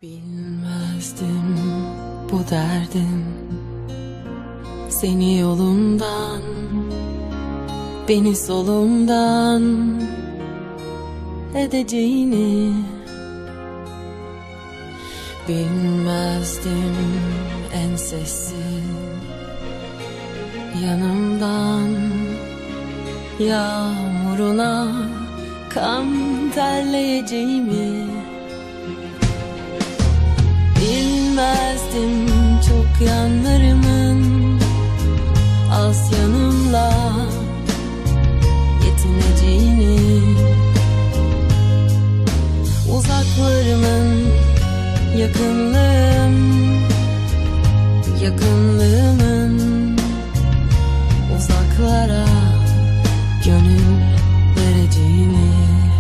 Bilmezdim bu derdin seni yolumdan, beni solumdan edeceğini. Bilmezdim en sessiz yanımdan yağmuruna kan terleyeceğimi. Bilmezdim çok yanlarımın az yanımla yetineceğini. Uzaklarımın yakınlığımın uzaklara gönül vereceğini.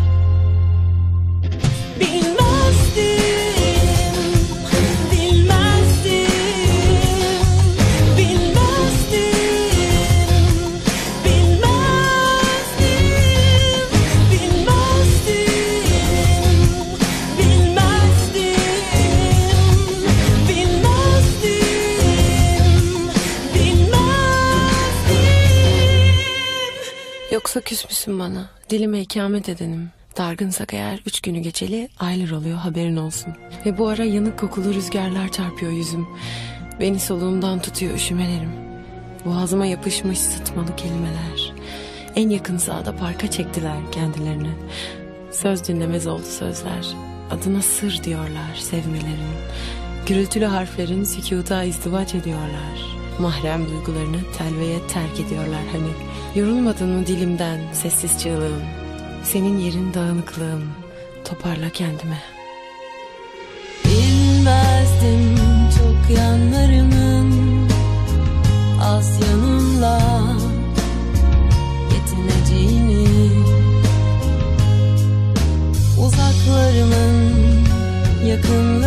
Yoksa küs müsün bana? Dilime ikamet edenim. Dargınsak eğer 3 günü geçeli aylar oluyor, haberin olsun. Ve bu ara yanık kokulu rüzgarlar çarpıyor yüzüm. Beni soluğumdan tutuyor üşümelerim. Boğazıma yapışmış sıtmalı kelimeler. En yakın sahada parka çektiler kendilerini. Söz dinlemez oldu sözler. Adına sır diyorlar sevmelerin. Gürültülü harflerin sükuta izdivaç ediyorlar. Mahrem duygularını telveye terk ediyorlar hani. Yorulmadın mı dilimden sessiz çığlığım? Senin yerin dağınıklığım, toparla kendime. Bilmezdim çok yanlarımın az yanımla yetineceğini. Uzaklarımın yakın